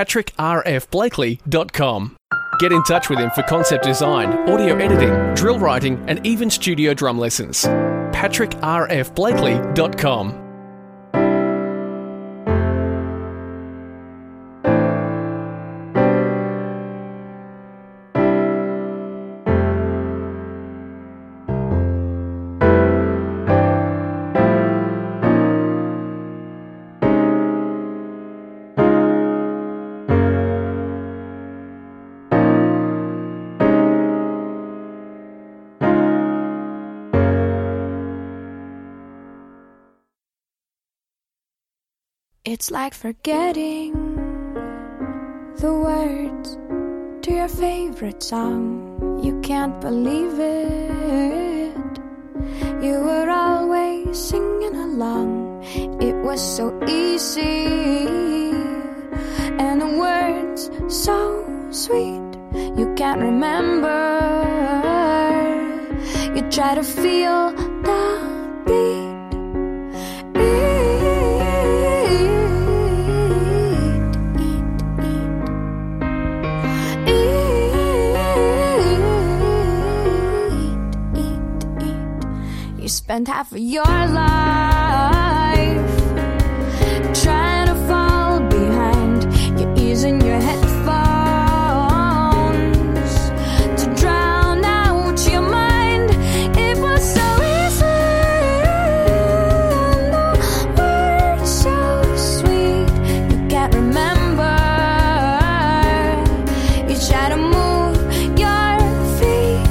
patrickrfblakely.com. Get in touch with him for concept design, audio editing, drill writing, and even studio drum lessons. patrickrfblakely.com. It's like forgetting the words to your favorite song. You can't believe it. You were always singing along. It was so easy, and the words so sweet. You can't remember. You try to feel the beat. Spend half of your life trying to fall behind. You're using your headphones to drown out your mind. It was so easy, and the words so sweet. You can't remember. You try to move your feet.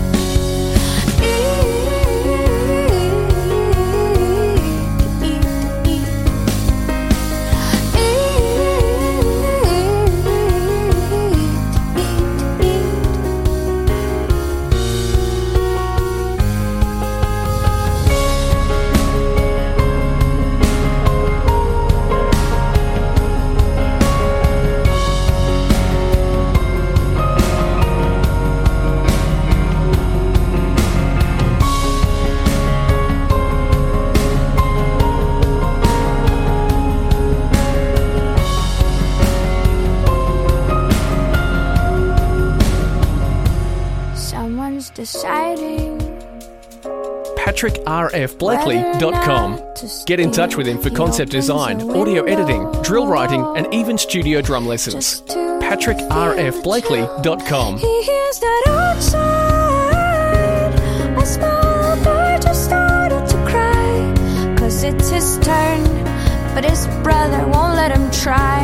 Deciding patrickrfblakely.com. Get in touch with him for concept design, audio editing, drill writing, and even studio drum lessons. patrickrfblakely.com. He hears that outside a small boy just started to cry, 'cause it's his turn, but his brother won't let him try.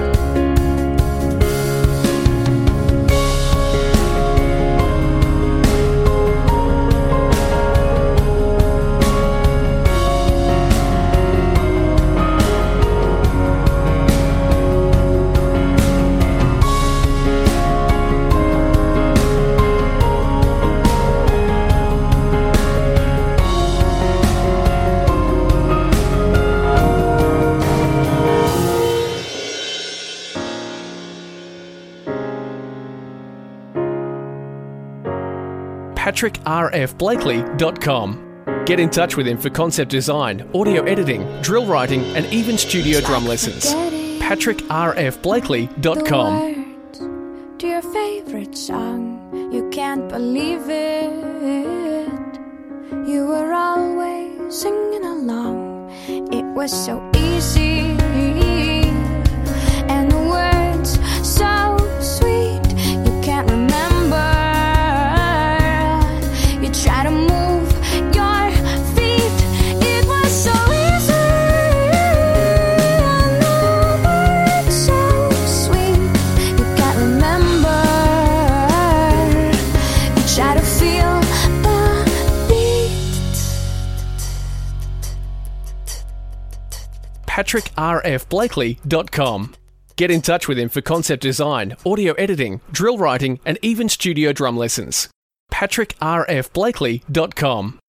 patrickrfblakely.com. Get in touch with him for concept design, audio editing, drill writing, and even studio drum lessons. patrickrfblakely.com. Words to your favorite song. You can't believe it. You were always singing along. It was so easy, and the words so sweet. You can't remember. You try to move your feet. It was so easy, and the words so sweet. You can't remember. You try to feel the beat. patrickrfblakely.com. Get in touch with him for concept design, audio editing, drill writing, and even studio drum lessons. patrickrfblakely.com.